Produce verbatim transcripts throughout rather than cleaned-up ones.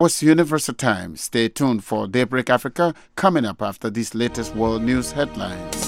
It's Universal Time. Stay tuned for Daybreak Africa coming up after these latest world news headlines.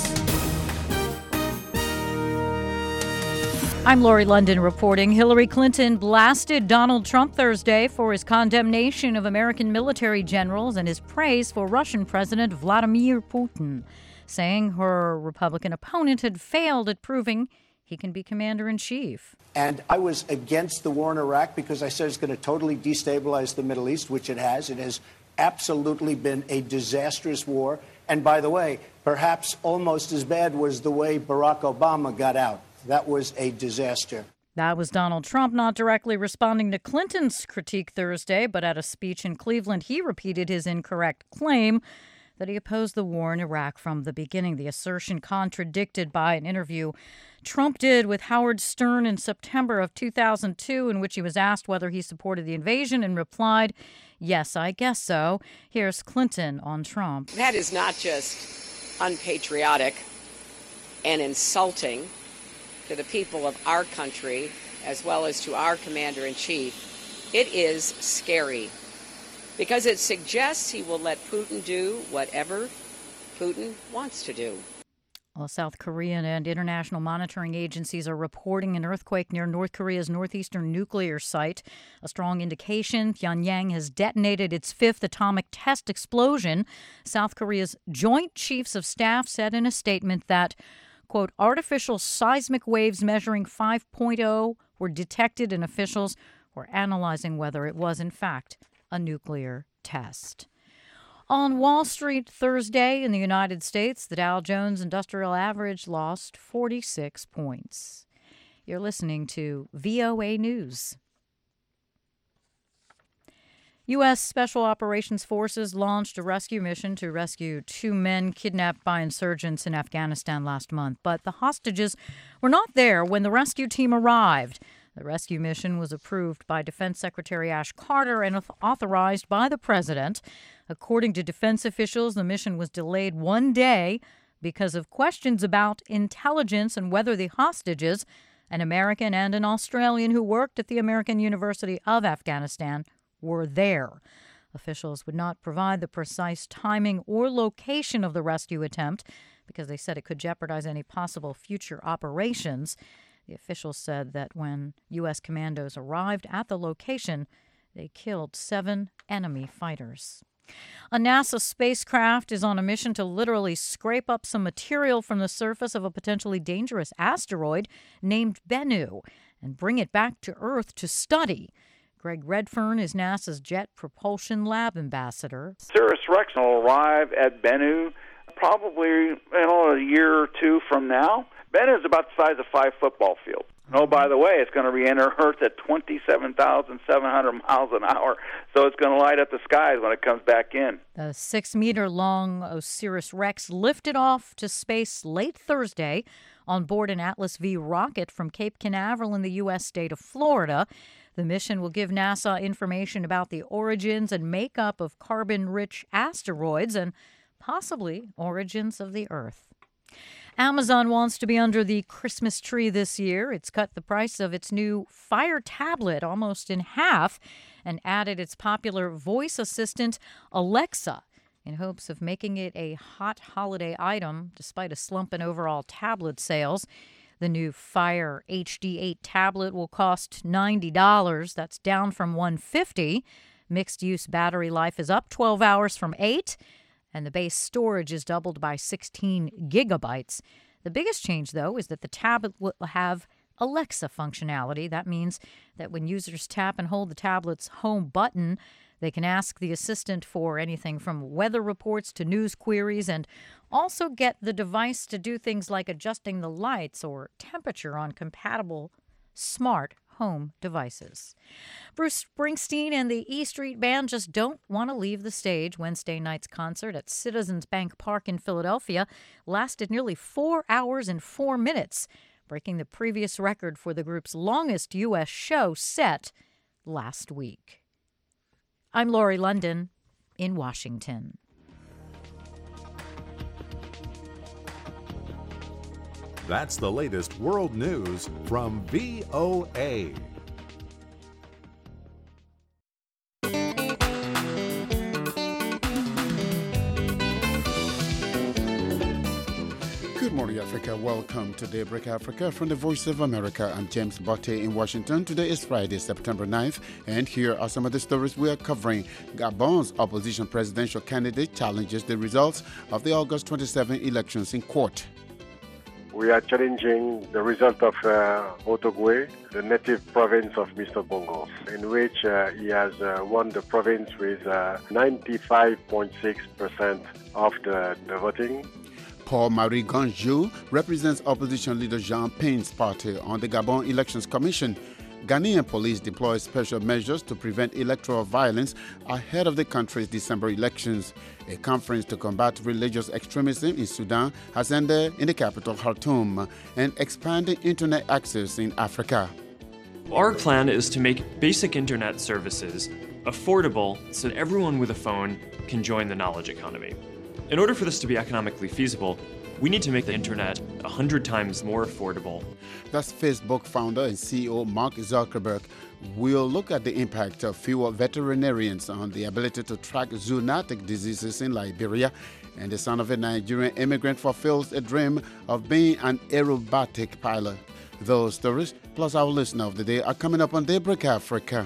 I'm Lori London reporting. Hillary Clinton blasted Donald Trump Thursday for his condemnation of American military generals and his praise for Russian President Vladimir Putin, saying her Republican opponent had failed at proving he can be commander-in-chief. And I was against the war in Iraq because I said it's going to totally destabilize the Middle East, which it has. It has absolutely been a disastrous war. And by the way, perhaps almost as bad was the way Barack Obama got out. That was a disaster. That was Donald Trump not directly responding to Clinton's critique Thursday, but at a speech in Cleveland, he repeated his incorrect claim that he opposed the war in Iraq from the beginning. The assertion contradicted by an interview Trump did with Howard Stern in September of two thousand two, in which he was asked whether he supported the invasion and replied, "Yes, I guess so." Here's Clinton on Trump. That is not just unpatriotic and insulting to the people of our country, as well as to our commander-in-chief. It is scary, because it suggests he will let Putin do whatever Putin wants to do. Well, South Korean and international monitoring agencies are reporting an earthquake near North Korea's northeastern nuclear site. A strong indication Pyongyang has detonated its fifth atomic test explosion. South Korea's Joint Chiefs of Staff said in a statement that, quote, artificial seismic waves measuring five point oh were detected, and officials were analyzing whether it was, in fact, a nuclear test. On Wall Street Thursday in the United States, the Dow Jones Industrial Average lost forty-six points. You're listening to V O A News. U S. Special Operations Forces launched a rescue mission to rescue two men kidnapped by insurgents in Afghanistan last month, but the hostages were not there when the rescue team arrived. The rescue mission was approved by Defense Secretary Ash Carter and authorized by the president. According to defense officials, the mission was delayed one day because of questions about intelligence and whether the hostages, an American and an Australian who worked at the American University of Afghanistan, were there. Officials would not provide the precise timing or location of the rescue attempt because they said it could jeopardize any possible future operations. The officials said that when U S commandos arrived at the location, they killed seven enemy fighters. A NASA spacecraft is on a mission to literally scrape up some material from the surface of a potentially dangerous asteroid named Bennu and bring it back to Earth to study. Greg Redfern is NASA's Jet Propulsion Lab ambassador. OSIRIS-REx will arrive at Bennu probably you know, a year or two from now. Bennu is about the size of five football fields. Oh, by the way, it's going to re-enter Earth at twenty-seven thousand seven hundred miles an hour, so it's going to light up the skies when it comes back in. The six-meter-long OSIRIS-REx lifted off to space late Thursday on board an Atlas V rocket from Cape Canaveral in the U S state of Florida. The mission will give NASA information about the origins and makeup of carbon-rich asteroids and possibly origins of the Earth. Amazon wants to be under the Christmas tree this year. It's cut the price of its new Fire tablet almost in half and added its popular voice assistant, Alexa, in hopes of making it a hot holiday item despite a slump in overall tablet sales. The new Fire H D eight tablet will cost ninety dollars. That's down from one hundred fifty dollars. Mixed-use battery life is up twelve hours from eight, and the base storage is doubled by sixteen gigabytes. The biggest change, though, is that the tablet will have Alexa functionality. That means that when users tap and hold the tablet's home button, they can ask the assistant for anything from weather reports to news queries and also get the device to do things like adjusting the lights or temperature on compatible smart home devices. Bruce Springsteen and the E Street Band just don't want to leave the stage. Wednesday night's concert at Citizens Bank Park in Philadelphia lasted nearly four hours and four minutes, breaking the previous record for the group's longest U S show set last week. I'm Lori London in Washington. That's the latest world news from V O A. Morning Africa. Welcome to Daybreak Africa from the Voice of America. I'm James Botte in Washington. Today is Friday, September ninth, and here are some of the stories we are covering. Gabon's opposition presidential candidate challenges the results of the August twenty-seventh elections in court. We are challenging the result of uh, Haut-Ogooué, the native province of Mister Bongo, in which uh, he has uh, won the province with uh, ninety-five point six percent of the, the voting. Paul-Marie Ganjou represents opposition leader Jean Ping's party on the Gabon Elections Commission. Ghanaian police deploy special measures to prevent electoral violence ahead of the country's December elections. A conference to combat religious extremism in Sudan has ended in the capital Khartoum, and expanding internet access in Africa. Our plan is to make basic internet services affordable so that everyone with a phone can join the knowledge economy. In order for this to be economically feasible, we need to make the internet one hundred times more affordable. That's Facebook founder and C E O Mark Zuckerberg. We'll look at the impact of fewer veterinarians on the ability to track zoonotic diseases in Liberia. And the son of a Nigerian immigrant fulfills a dream of being an aerobatic pilot. Those stories, plus our listener of the day, are coming up on Daybreak Africa.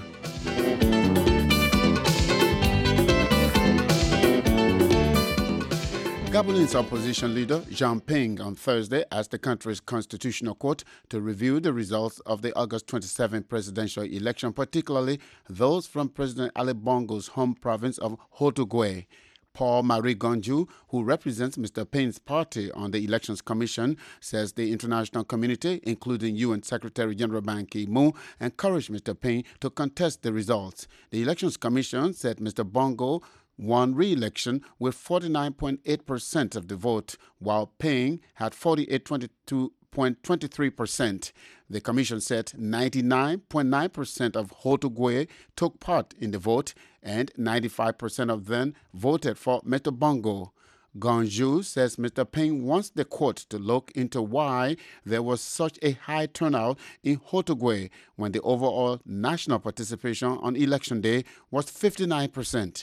Gabonese opposition leader Jean Ping on Thursday asked the country's constitutional court to review the results of the August twenty-seventh presidential election, particularly those from President Ali Bongo's home province of Haut-Ogooué. Paul-Marie Ganjou, who represents Mister Ping's party on the Elections Commission, says the international community, including U N Secretary General Ban Ki-moon, encouraged Mister Ping to contest the results. The Elections Commission said Mister Bongo won re-election with forty-nine point eight percent of the vote, while Ping had forty-eight point two three percent. The commission said ninety-nine point nine percent of Haut-Ogooué took part in the vote, and ninety-five percent of them voted for Mister Bongo. Ganjou says Mister Ping wants the court to look into why there was such a high turnout in Haut-Ogooué when the overall national participation on election day was fifty-nine percent.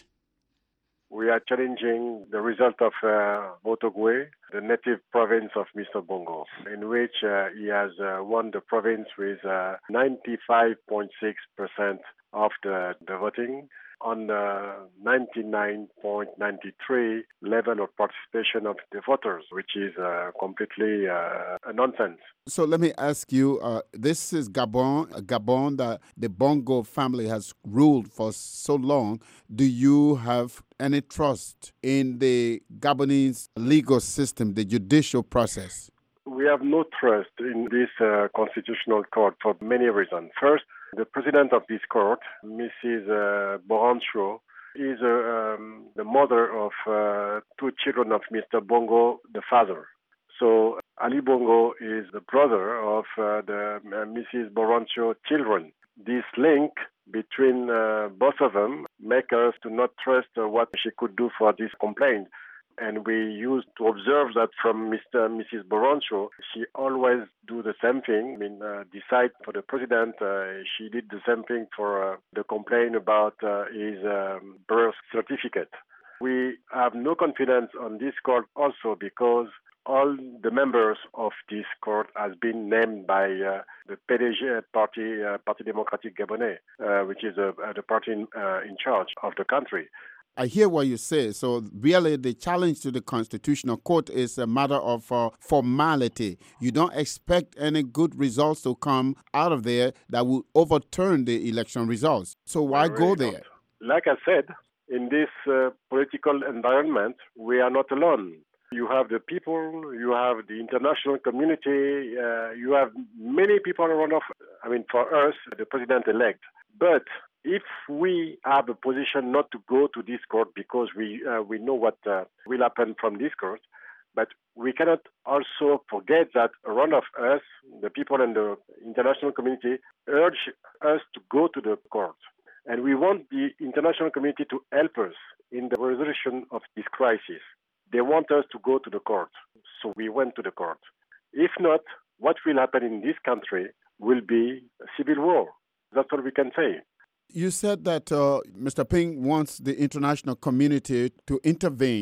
We are challenging the result of uh, Haut-Ogooué, the native province of Mister Bongo, in which uh, he has uh, won the province with uh, ninety-five point six percent of the, the voting, on the ninety-nine point nine three level of participation of the voters, which is uh, completely uh, a nonsense. So let me ask you, uh, this is Gabon, Gabon that the Bongo family has ruled for so long. Do you have any trust in the Gabonese legal system, the judicial process? We have no trust in this uh, constitutional court for many reasons. First, the president of this court, Missus Uh, Borancho, is uh, um, the mother of uh, two children of Mister Bongo, the father. So Ali Bongo is the brother of uh, the uh, Missus Borancho children. This link between uh, both of them make us to not trust uh, what she could do for this complaint. And we used to observe that from Mister and Missus Borancho, she always do the same thing. I mean, uh, decide for the president. Uh, she did the same thing for uh, the complaint about uh, his um, birth certificate. We have no confidence on this court also because all the members of this court has been named by uh, the P D G party, uh, Parti Démocratique Gabonais, uh, which is uh, the party in, uh, in charge of the country. I hear what you say. So really the challenge to the Constitutional Court is a matter of uh, formality. You don't expect any good results to come out of there that will overturn the election results. So why really go there? Not. Like I said, in this uh, political environment, we are not alone. You have the people, you have the international community, uh, you have many people around of, I mean, for us, the president-elect. But if we have a position not to go to this court because we uh, we know what uh, will happen from this court, but we cannot also forget that around of us, the people in the international community urge us to go to the court. And we want the international community to help us in the resolution of this crisis. They want us to go to the court. So we went to the court. If not, what will happen in this country will be a civil war. That's all we can say. You said that uh, Mister Ping wants the international community to intervene.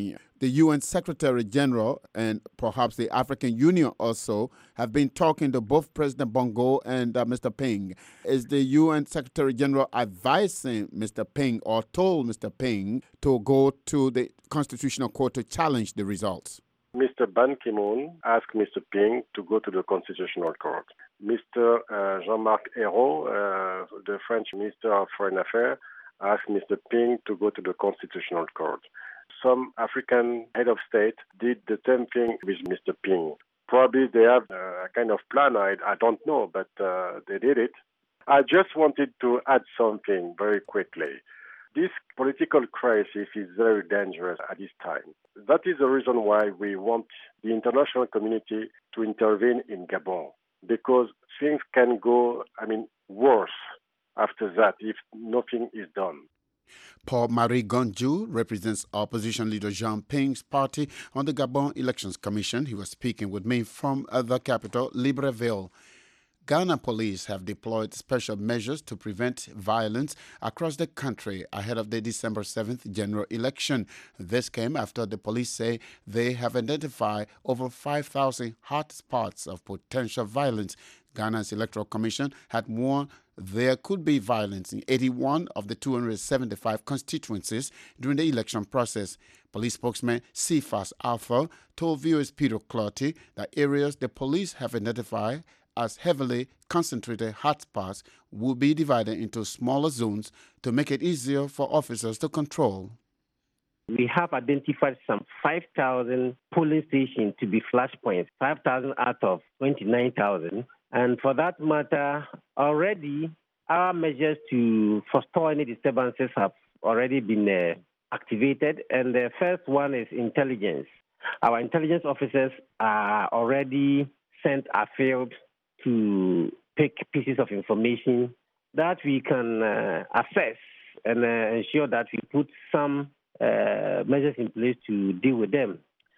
the U N Secretary General and perhaps the African Union also have been talking to both President Bongo and uh, Mister Ping. Is the U N Secretary General advising Mister Ping or told Mister Ping to go to the Constitutional Court to challenge the results? Mister Ban Ki-moon asked Mister Ping to go to the Constitutional Court. Mister Uh, Jean-Marc Ayrault, uh, the French Minister of Foreign Affairs, asked Mister Ping to go to the Constitutional Court. Some African head of state did the same thing with Mister Ping. Probably they have a kind of plan, I, I don't know, but uh, they did it. I just wanted to add something very quickly. This political crisis is very dangerous at this time. That is the reason why we want the international community to intervene in Gabon, because things can go, I mean, worse after that if nothing is done. Paul-Marie Gondju represents opposition leader Jean Ping's party on the Gabon Elections Commission. He was speaking with me from the capital, Libreville. Ghana police have deployed special measures to prevent violence across the country ahead of the December seventh general election. This came after the police say they have identified over five thousand hotspots of potential violence. Ghana's Electoral Commission had warned there could be violence in eighty-one of the two hundred seventy-five constituencies during the election process. Police spokesman Cephas Alpha told viewers Peter Clotty that areas the police have identified as heavily concentrated hotspots will be divided into smaller zones to make it easier for officers to control. We have identified some five thousand polling stations to be flashpoints, five thousand out of twenty-nine thousand. And for that matter, already our measures to forestall any disturbances have already been uh, activated. And the first one is intelligence. Our intelligence officers are already sent afield to pick pieces of information that we can uh, assess and uh, ensure that we put some uh, measures in place to deal with them.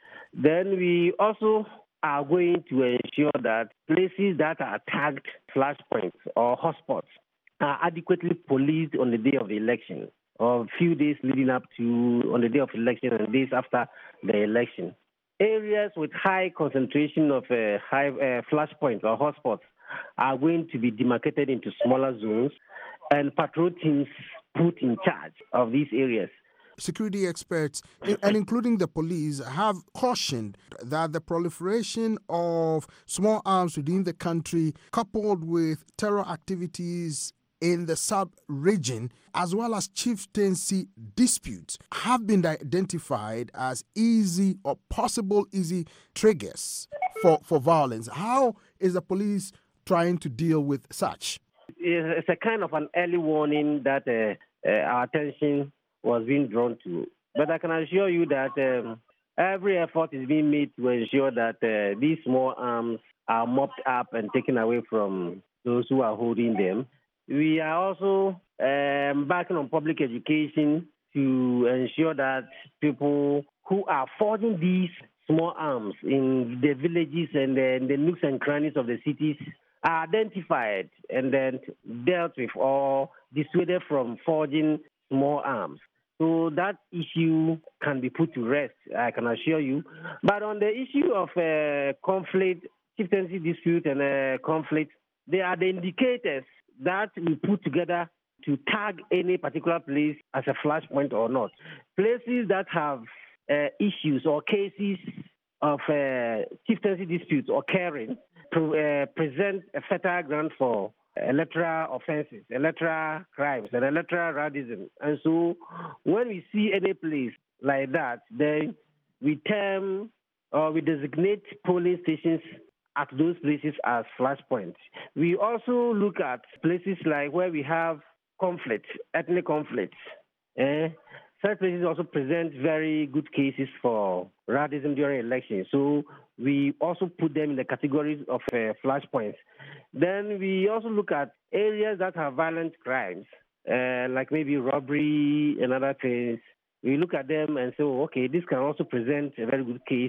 Then we also are going to ensure that places that are tagged flashpoints or hotspots are adequately policed on the day of the election or a few days leading up to on the day of election and days after the election. Areas with high concentration of uh, high uh, flashpoints or hotspots are going to be demarcated into smaller zones and patrol teams put in charge of these areas. Security experts, and including the police, have cautioned that the proliferation of small arms within the country, coupled with terror activities in the sub-region, as well as chieftaincy disputes, have been identified as easy or possible easy triggers for, for violence. How is the police trying to deal with such? It's a kind of an early warning that uh, uh, our attention was being drawn to. But I can assure you that um, every effort is being made to ensure that uh, these small arms are mopped up and taken away from those who are holding them. We are also um, embarking on public education to ensure that people who are forging these small arms in the villages and the, the nooks and crannies of the cities are identified and then dealt with or dissuaded from forging small arms. So that issue can be put to rest, I can assure you. But on the issue of uh, conflict, chieftaincy dispute and uh, conflict, they are the indicators that we put together to tag any particular place as a flashpoint or not. Places that have uh, issues or cases of uh, chieftaincy disputes occurring pre- uh, present a fertile ground for electoral offenses, electoral crimes, and electoral radicalism. And so when we see any place like that, then we term or we designate polling stations at those places as flashpoints. We also look at places like where we have conflict, ethnic conflicts. Eh? Such places also present very good cases for radicalism during elections. So we also put them in the categories of uh, flashpoints. Then we also look at areas that have violent crimes, uh, like maybe robbery and other things. We look at them and say, oh, okay, this can also present a very good case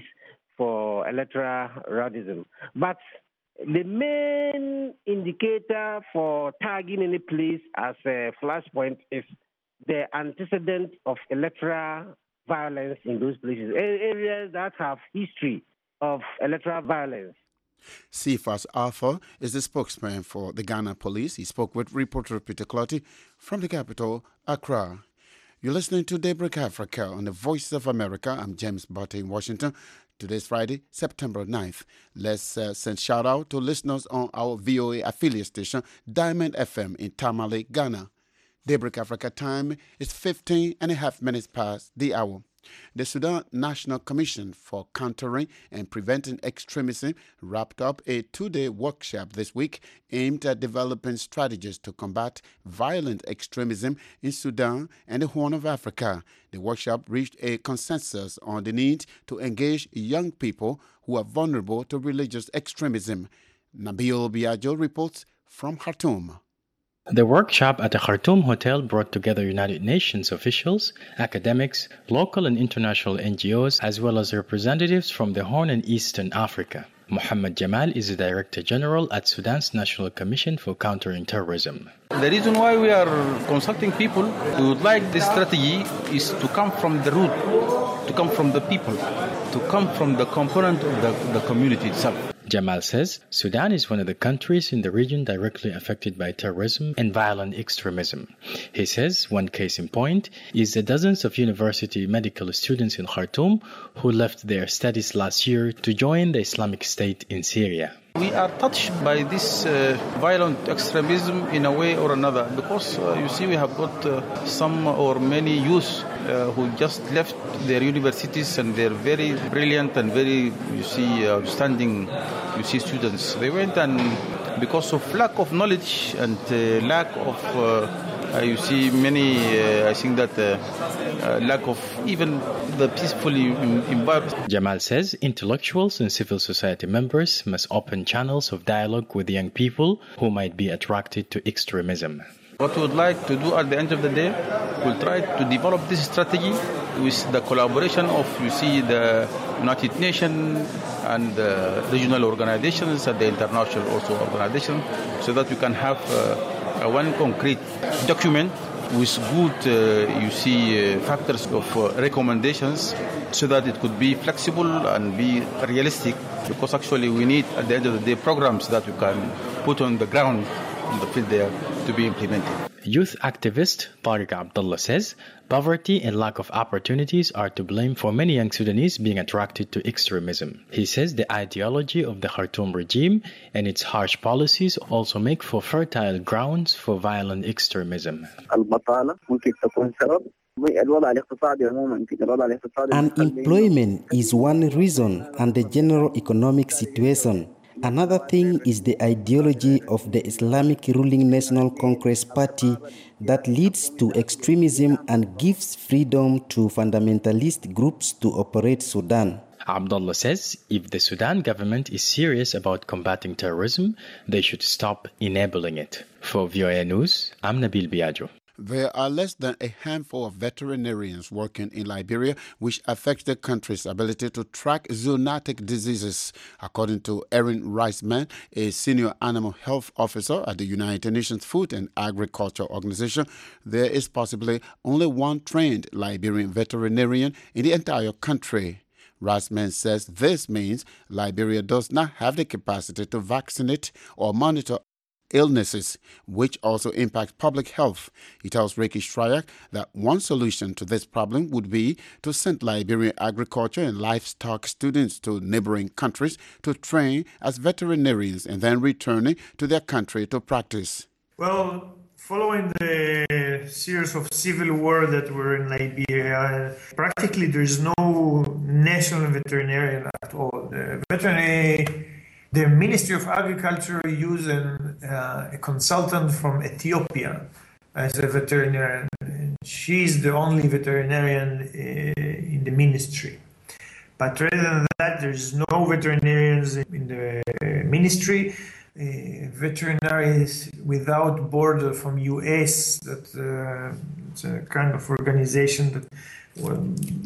for electoral radicalism. But the main indicator for tagging any place as a flashpoint is the antecedent of electoral violence in those places, areas that have history of electoral violence. Cephas Arthur is the spokesman for the Ghana Police. He spoke with reporter Peter Clotty from the capital, Accra. You're listening to Daybreak Africa on the Voice of America. I'm James Barty in Washington. Today's Friday, September ninth. Let's uh, send shout out to listeners on our V O A affiliate station, Diamond F M in Tamale, Ghana. Daybreak Africa time is fifteen and a half minutes past the hour. The Sudan National Commission for Countering and Preventing Extremism wrapped up a two-day workshop this week aimed at developing strategies to combat violent extremism in Sudan and the Horn of Africa. The workshop reached a consensus on the need to engage young people who are vulnerable to religious extremism. Nabil Biagio reports from Khartoum. The workshop at the Khartoum Hotel brought together United Nations officials, academics, local and international N G Os, as well as representatives from the Horn and Eastern Africa. Mohammed Jamal is the Director General at Sudan's National Commission for Countering Terrorism. The reason why we are consulting people who would like this strategy is to come from the root, to come from the people, to come from the component of the, the community itself. Jamal says Sudan is one of the countries in the region directly affected by terrorism and violent extremism. He says one case in point is the dozens of university medical students in Khartoum who left their studies last year to join the Islamic State in Syria. We are touched by this uh, violent extremism in a way or another because uh, you see we have got uh, some or many youth uh, who just left their universities and they're very brilliant and very, you see, outstanding, you see, students. They went and because of lack of knowledge and uh, lack of, uh, uh, you see, many, uh, I think that uh, uh, lack of even the peaceful environment. Jamal says intellectuals and civil society members must open channels of dialogue with young people who might be attracted to extremism. What we would like to do at the end of the day, we'll try to develop this strategy with the collaboration of, you see, the United Nations and the regional organizations and the international also organizations, so that we can have uh, one concrete document with good, uh, you see, uh, factors of uh, recommendations so that it could be flexible and be realistic, because actually we need, at the end of the day, programs that we can put on the ground, on the field there, to be implemented. Youth activist Tariq Abdullah says poverty and lack of opportunities are to blame for many young Sudanese being attracted to extremism. He says the ideology of the Khartoum regime and its harsh policies also make for fertile grounds for violent extremism. Unemployment is one reason, and the general economic situation. Another thing is the ideology of the Islamic ruling National Congress Party that leads to extremism and gives freedom to fundamentalist groups to operate Sudan. Abdullah says if the Sudan government is serious about combating terrorism, they should stop enabling it. For V O A News, I'm Nabil Biagio. There are less than a handful of veterinarians working in Liberia, which affects the country's ability to track zoonotic diseases. According to Erin Riceman, a senior animal health officer at the United Nations Food and Agriculture Organization, there is possibly only one trained Liberian veterinarian in the entire country. Riceman says this means Liberia does not have the capacity to vaccinate or monitor illnesses, which also impact public health. He tells Ricky Stryak that one solution to this problem would be to send Liberian agriculture and livestock students to neighboring countries to train as veterinarians and then returning to their country to practice. Well, following the series of civil war that were in Liberia, practically there is no national veterinarian at all. The veterinary The Ministry of Agriculture used an, uh, a consultant from Ethiopia as a veterinarian. She's the only veterinarian uh, in the ministry. But rather than that, there's no veterinarians in the ministry. Uh, veterinaries without border from U S, that uh, it's a kind of organization that well,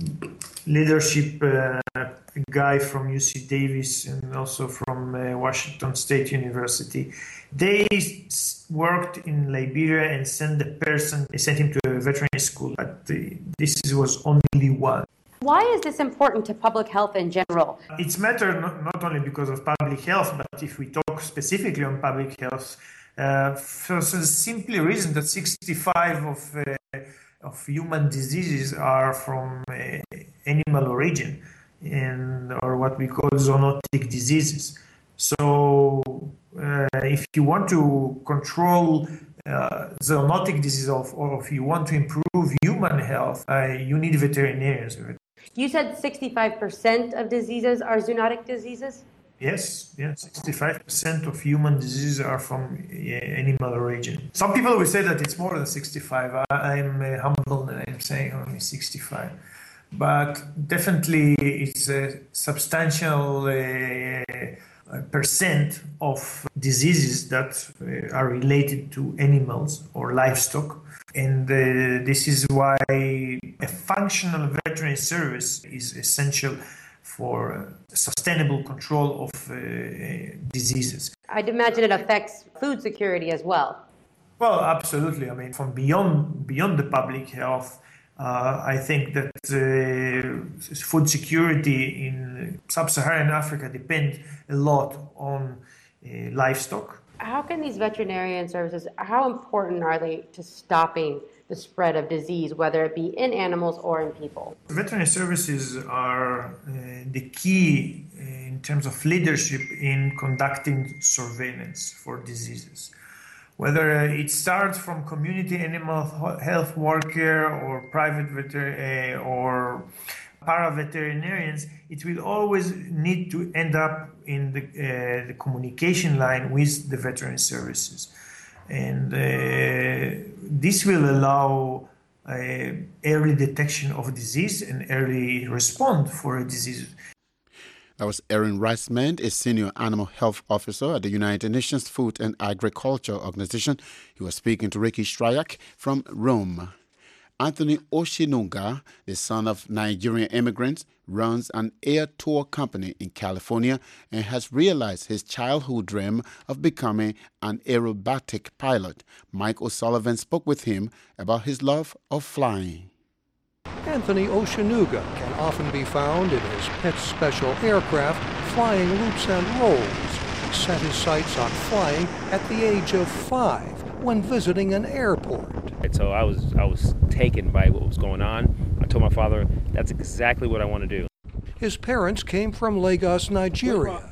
leadership uh, a guy from U C Davis and also from uh, Washington State University. They worked in Liberia and sent the person, they sent him to a a veterinary school, but the, this was only one. Why is this important to public health in general? It's matter not, not only because of public health, but if we talk specifically on public health, uh, for the simply reason that sixty-five of uh, of human diseases are from uh, animal origin, and or what we call zoonotic diseases. So, uh, if you want to control uh, zoonotic disease, of, or if you want to improve human health, uh, you need veterinarians. You said sixty-five percent of diseases are zoonotic diseases? Yes, yes, sixty-five percent of human diseases are from uh, animal origin. Some people will say that it's more than sixty-five. I, I'm uh, humbled that I'm saying only sixty-five. But definitely it's a substantial uh, percent of diseases that uh, are related to animals or livestock. And uh, this is why a functional veterinary service is essential for uh, sustainable control of uh, diseases. I'd imagine it affects food security as well. Well, absolutely. I mean, from beyond beyond the public health, uh, I think that uh, food security in sub-Saharan Africa depends a lot on uh, livestock. How can these veterinarian services, how important are they to stopping the spread of disease, whether it be in animals or in people? Veterinary services are uh, the key in terms of leadership in conducting surveillance for diseases. Whether it starts from community animal health worker or private veterinary uh, or para-veterinarians, it will always need to end up in the, uh, the communication line with the veterinary services. And uh, this will allow uh, early detection of disease and early response for a disease. That was Erin Reisman, a senior animal health officer at the United Nations Food and Agriculture Organization. He was speaking to Ricky Stryak from Rome. Anthony Oshinunga, the son of Nigerian immigrants, runs an air tour company in California and has realized his childhood dream of becoming an aerobatic pilot. Mike O'Sullivan spoke with him about his love of flying. Anthony Oshinunga can often be found in his pet special aircraft flying loops and rolls. He set his sights on flying at the age of five when visiting an airport. So I was I was taken by what was going on. I told my father, that's exactly what I want to do. His parents came from Lagos, Nigeria.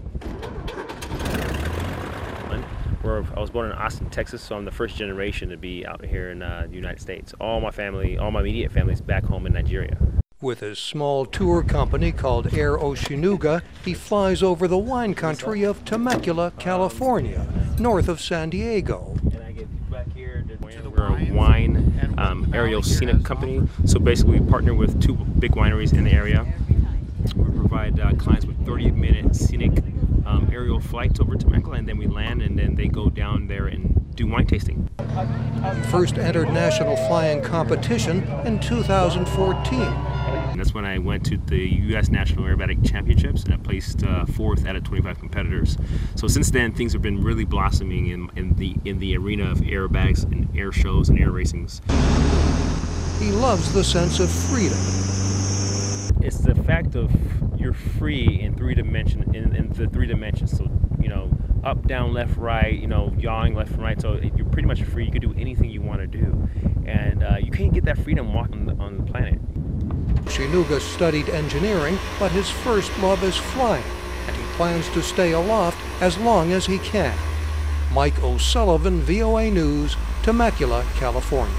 Where I was born in Austin, Texas, so I'm the first generation to be out here in uh, the United States. All my family, all my immediate family is back home in Nigeria. With his small tour company called Air Oshinunga, he flies over the wine country of Temecula, California, north of San Diego. We're a wine um, aerial scenic company, so basically we partner with two big wineries in the area. We provide uh, clients with thirty minute scenic um, aerial flights over Temecula, and then we land, and then they go down there and do wine tasting. He first entered national flying competition in two thousand fourteen. And that's when I went to the U S National Aerobatic Championships, and I placed uh, fourth out of twenty-five competitors. So since then, things have been really blossoming in, in the in the arena of aerobatics and air shows and air racings. He loves the sense of freedom. It's the fact of you're free in three dimension in, in the three dimensions. So you know, up, down, left, right. You know, yawing left and right. So you're pretty much free. You can do anything you want to do, and uh, you can't get that freedom walking on the, on the planet. Oshinunga studied engineering, but his first love is flying, and he plans to stay aloft as long as he can. Mike O'Sullivan, V O A News, Temecula, California.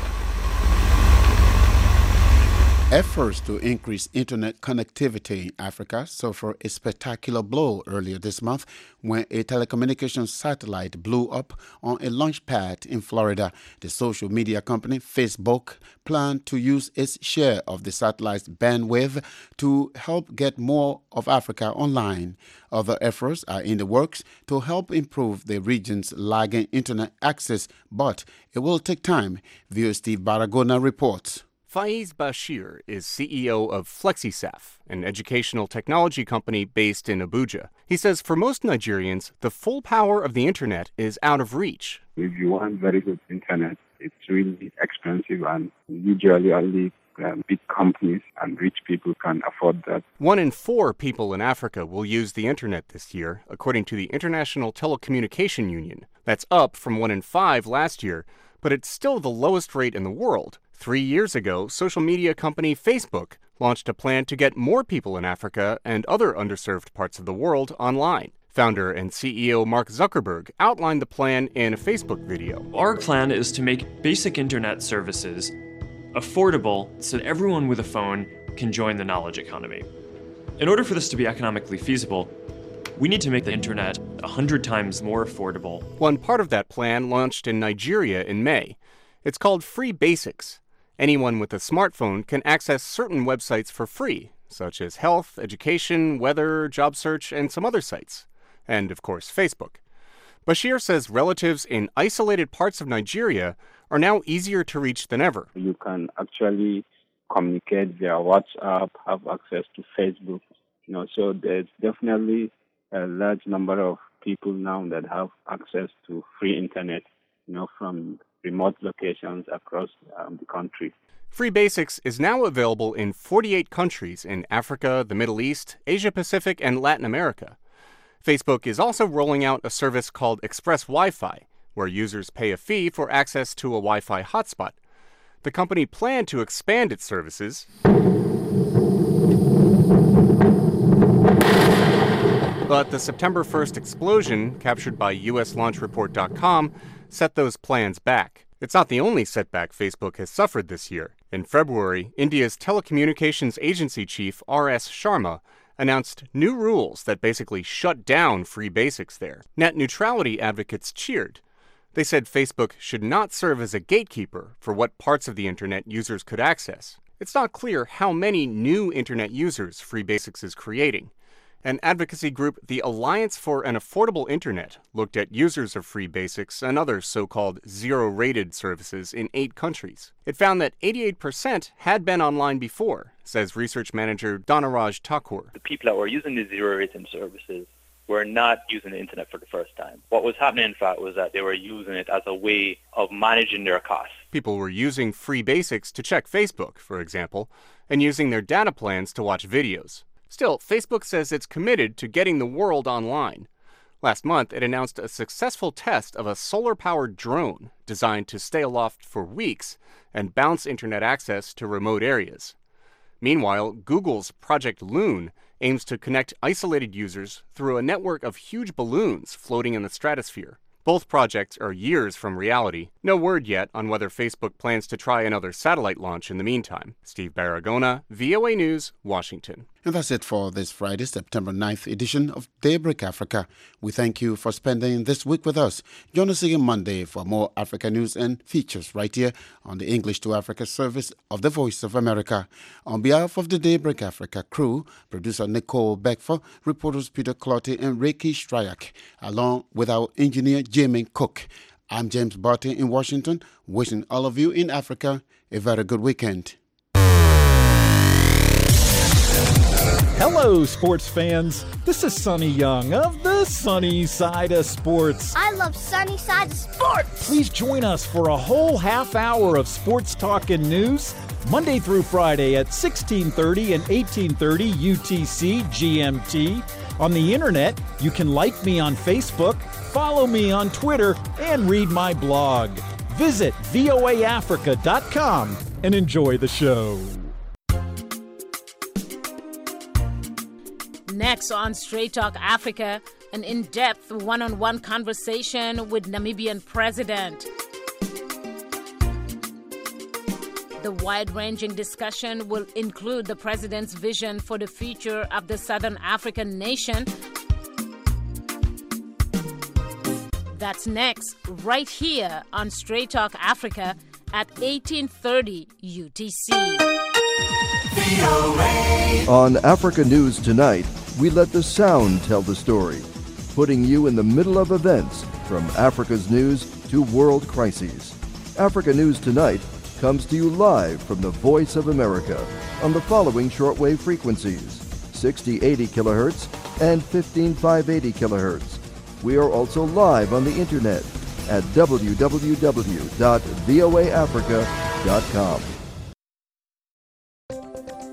Efforts to increase internet connectivity in Africa suffered a spectacular blow earlier this month when a telecommunications satellite blew up on a launch pad in Florida. The social media company Facebook planned to use its share of the satellite's bandwidth to help get more of Africa online. Other efforts are in the works to help improve the region's lagging internet access, but it will take time. V O A Steve Baragona reports. Faiz Bashir is C E O of FlexiSaf, an educational technology company based in Abuja. He says for most Nigerians, the full power of the internet is out of reach. If you want very good internet, it's really expensive, and usually only um, big companies and rich people can afford that. One in four people in Africa will use the internet this year, according to the International Telecommunication Union. That's up from one in five last year, but it's still the lowest rate in the world. Three years ago, social media company Facebook launched a plan to get more people in Africa and other underserved parts of the world online. Founder and C E O Mark Zuckerberg outlined the plan in a Facebook video. Our plan is to make basic internet services affordable so that everyone with a phone can join the knowledge economy. In order for this to be economically feasible, we need to make the internet a hundred times more affordable. One part of that plan launched in Nigeria in May. It's called Free Basics. Anyone with a smartphone can access certain websites for free, such as health, education, weather, job search, and some other sites. And, of course, Facebook. Bashir says relatives in isolated parts of Nigeria are now easier to reach than ever. You can actually communicate via WhatsApp, have access to Facebook. You know, so there's definitely a large number of people now that have access to free internet, you know, from remote locations across um, the country. Free Basics is now available in forty-eight countries in Africa, the Middle East, Asia Pacific, and Latin America. Facebook is also rolling out a service called Express Wi-Fi, where users pay a fee for access to a Wi-Fi hotspot. The company planned to expand its services, but the September first explosion, captured by U S launch report dot com, set those plans back. It's not the only setback Facebook has suffered this year. In February, India's telecommunications agency chief R S Sharma announced new rules that basically shut down Free Basics there. Net neutrality advocates cheered. They said Facebook should not serve as a gatekeeper for what parts of the internet users could access. It's not clear how many new internet users Free Basics is creating. An advocacy group, the Alliance for an Affordable Internet, looked at users of Free Basics and other so-called zero-rated services in eight countries. It found that eighty-eight percent had been online before, says research manager Dhanaraj Thakur. The people that were using the zero-rated services were not using the internet for the first time. What was happening, in fact, was that they were using it as a way of managing their costs. People were using Free Basics to check Facebook, for example, and using their data plans to watch videos. Still, Facebook says it's committed to getting the world online. Last month, it announced a successful test of a solar-powered drone designed to stay aloft for weeks and bounce internet access to remote areas. Meanwhile, Google's Project Loon aims to connect isolated users through a network of huge balloons floating in the stratosphere. Both projects are years from reality. No word yet on whether Facebook plans to try another satellite launch in the meantime. Steve Baragona, V O A News, Washington. And that's it for this Friday, September ninth edition of Daybreak Africa. We thank you for spending this week with us. Join us again Monday for more Africa news and features right here on the English to Africa service of the Voice of America. On behalf of the Daybreak Africa crew, producer Nicole Beckford, reporters Peter Clotty and Ricky Stryak, along with our engineer Jamie Cook. I'm James Barton in Washington, wishing all of you in Africa a very good weekend. Hello, sports fans. This is Sonny Young of the Sunny Side of Sports. I love Sunny Side of Sports. Please join us for a whole half hour of sports talk and news, Monday through Friday at sixteen thirty and eighteen thirty U T C G M T. On the internet, you can like me on Facebook, follow me on Twitter, and read my blog. Visit V O A Africa dot com and enjoy the show. Next on Straight Talk Africa, an in-depth one-on-one conversation with Namibian President. The wide-ranging discussion will include the president's vision for the future of the Southern African nation. That's next, right here on Straight Talk Africa at eighteen thirty U T C. On Africa News Tonight, we let the sound tell the story, putting you in the middle of events from Africa's news to world crises. Africa News Tonight comes to you live from the Voice of America on the following shortwave frequencies, sixty eighty kilohertz and fifteen five eighty kilohertz. We are also live on the internet, at w w w dot v o a africa dot com.